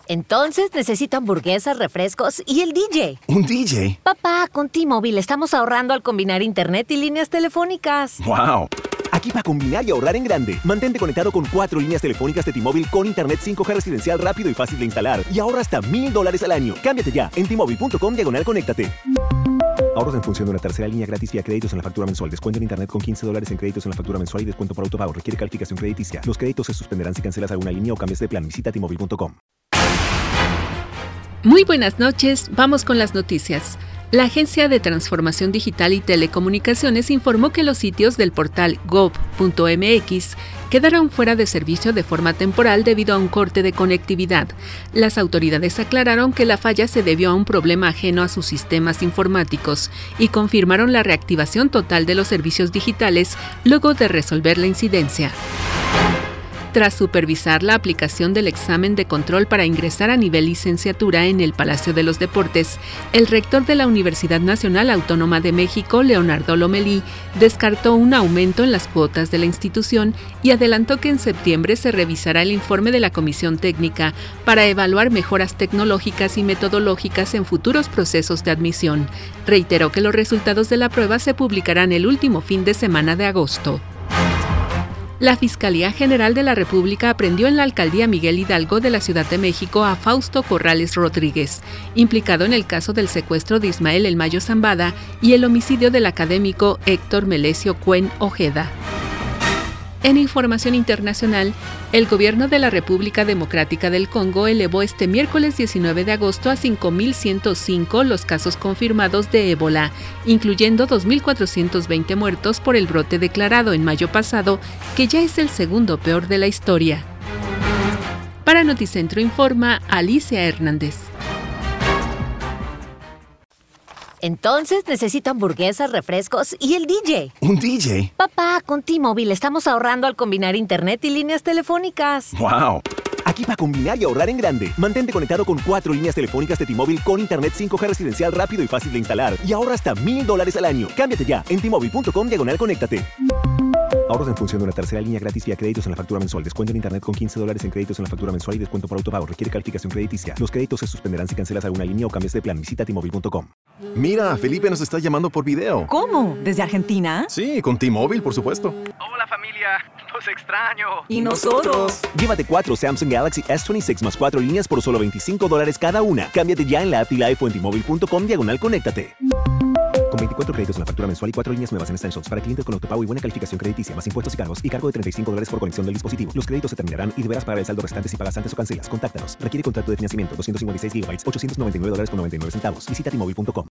Entonces necesito hamburguesas, refrescos y el DJ. ¿Un DJ? Papá, con T-Mobile estamos ahorrando al combinar internet y líneas telefónicas. ¡Wow! Aquí para combinar y ahorrar en grande. Mantente conectado con 4 líneas telefónicas de T-Mobile con internet 5G residencial rápido y fácil de instalar. Y ahorra hasta $1,000 al año. Cámbiate ya en T-Mobile.com/conéctate. Ahorros en función de una tercera línea gratis vía créditos en la factura mensual. Descuento en internet con $15 en créditos en la factura mensual y descuento por autopago. Requiere calificación crediticia. Los créditos se suspenderán si cancelas alguna línea o cambias de plan. Visita T-Mobile.com. Muy buenas noches, vamos con las noticias. La Agencia de Transformación Digital y Telecomunicaciones informó que los sitios del portal gov.mx quedaron fuera de servicio de forma temporal debido a un corte de conectividad. Las autoridades aclararon que la falla se debió a un problema ajeno a sus sistemas informáticos y confirmaron la reactivación total de los servicios digitales luego de resolver la incidencia. Tras supervisar la aplicación del examen de control para ingresar a nivel licenciatura en el Palacio de los Deportes, el rector de la Universidad Nacional Autónoma de México, Leonardo Lomelí, descartó un aumento en las cuotas de la institución y adelantó que en septiembre se revisará el informe de la Comisión Técnica para evaluar mejoras tecnológicas y metodológicas en futuros procesos de admisión. Reiteró que los resultados de la prueba se publicarán el último fin de semana de agosto. La Fiscalía General de la República aprehendió en la Alcaldía Miguel Hidalgo de la Ciudad de México a Fausto Corrales Rodríguez, implicado en el caso del secuestro de Ismael El Mayo Zambada y el homicidio del académico Héctor Melesio Cuen Ojeda. En información internacional, el gobierno de la República Democrática del Congo elevó este miércoles 19 de agosto a 5.105 los casos confirmados de ébola, incluyendo 2.420 muertos por el brote declarado en mayo pasado, que ya es el segundo peor de la historia. Para Noticentro informa Alicia Hernández. Entonces necesito hamburguesas, refrescos y el DJ. ¿Un DJ? Papá, con T-Mobile estamos ahorrando al combinar internet y líneas telefónicas. ¡Wow! Aquí para combinar y ahorrar en grande. Mantente conectado con 4 líneas telefónicas de T-Mobile con internet 5G residencial rápido y fácil de instalar. Y ahorra hasta $1,000 al año. Cámbiate ya en T-Mobile.com/conéctate. Ahorros en función de una tercera línea gratis vía créditos en la factura mensual. Descuento en internet con $15 en créditos en la factura mensual y descuento por autopago. Requiere calificación crediticia. Los créditos se suspenderán si cancelas alguna línea o cambias de plan. Visita T-Mobile.com. Mira, Felipe nos está llamando por video. ¿Cómo? ¿Desde Argentina? Sí, con T-Mobile, por supuesto. Hola familia, los extraño. ¿Y nosotros? Llévate 4 Samsung Galaxy S26 más 4 líneas por solo $25 cada una. Cámbiate ya en la app T-Life o en T-Mobile.com/conéctate. Con 24 créditos en la factura mensual y 4 líneas nuevas en Essentials para clientes con autopago y buena calificación crediticia, más impuestos y cargo de $35 por conexión del dispositivo. Los créditos se terminarán y deberás pagar el saldo restante si pagas antes o cancelas. Contáctanos. Requiere contrato de financiamiento 256 GB, $899.99. Visita T-Mobile.com.